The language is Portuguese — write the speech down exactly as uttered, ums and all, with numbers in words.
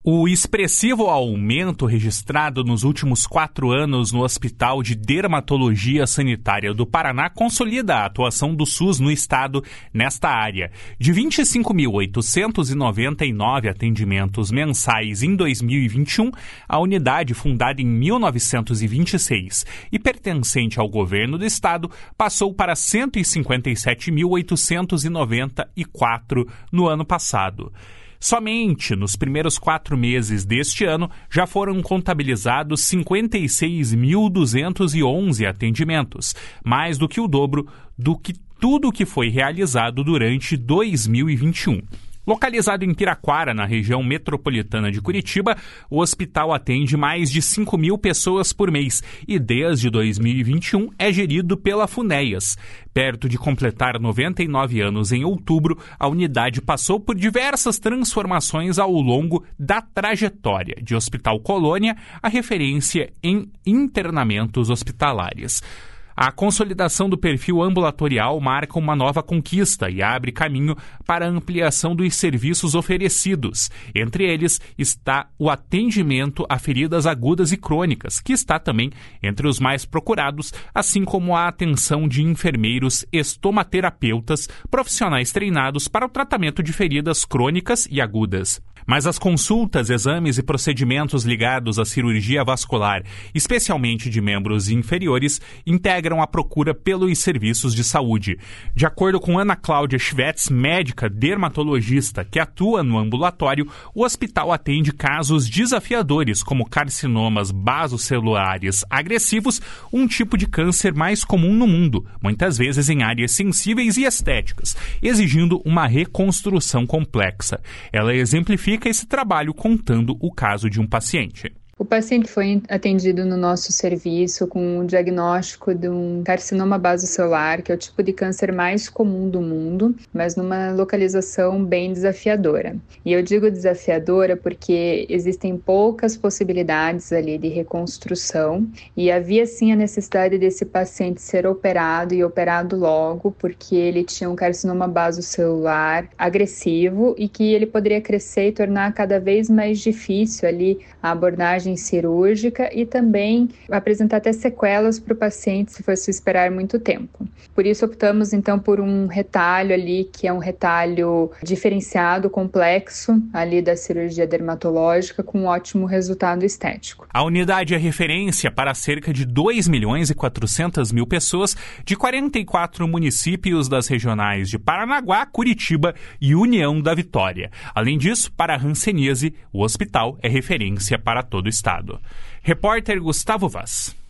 O expressivo aumento registrado nos últimos quatro anos no Hospital de Dermatologia Sanitária do Paraná consolida a atuação do SUS no estado nesta área. De vinte e cinco mil oitocentos e noventa e nove atendimentos mensais em dois mil e vinte e um, a unidade, fundada em mil novecentos e vinte e seis e pertencente ao governo do estado, passou para cento e cinquenta e sete mil oitocentos e noventa e quatro no ano passado. Somente nos primeiros quatro meses deste ano já foram contabilizados cinquenta e seis mil duzentos e onze atendimentos, mais do que o dobro do que tudo o que foi realizado durante dois mil e vinte e um. Localizado em Piraquara, na região metropolitana de Curitiba, o hospital atende mais de cinco mil pessoas por mês e desde dois mil e vinte e um é gerido pela Funéias. Perto de completar noventa e nove anos em outubro, a unidade passou por diversas transformações ao longo da trajetória, de Hospital Colônia a referência em internamentos hospitalares. A consolidação do perfil ambulatorial marca uma nova conquista e abre caminho para a ampliação dos serviços oferecidos. Entre eles está o atendimento a feridas agudas e crônicas, que está também entre os mais procurados, assim como a atenção de enfermeiros estomaterapeutas, profissionais treinados para o tratamento de feridas crônicas e agudas. Mas as consultas, exames e procedimentos ligados à cirurgia vascular, especialmente de membros inferiores, integram a procura pelos serviços de saúde. De acordo com Ana Cláudia Schvetz, médica dermatologista que atua no ambulatório, o hospital atende casos desafiadores como carcinomas basocelulares agressivos, um tipo de câncer mais comum no mundo, muitas vezes em áreas sensíveis e estéticas, exigindo uma reconstrução complexa. Ela exemplifica esse trabalho contando o caso de um paciente. O paciente foi atendido no nosso serviço com o diagnóstico de um carcinoma basocelular, que é o tipo de câncer mais comum do mundo, mas numa localização bem desafiadora. E eu digo desafiadora porque existem poucas possibilidades ali de reconstrução e havia sim a necessidade desse paciente ser operado e operado logo, porque ele tinha um carcinoma basocelular agressivo e que ele poderia crescer e tornar cada vez mais difícil ali a abordagem cirúrgica e também apresentar até sequelas para o paciente se fosse esperar muito tempo. Por isso optamos então por um retalho ali que é um retalho diferenciado, complexo ali da cirurgia dermatológica com um ótimo resultado estético. A unidade é referência para cerca de dois milhões e quatrocentas mil pessoas de quarenta e quatro municípios das regionais de Paranaguá, Curitiba e União da Vitória. Além disso, para a hanseníase, o hospital é referência para todo o estado. Repórter Gustavo Vaz.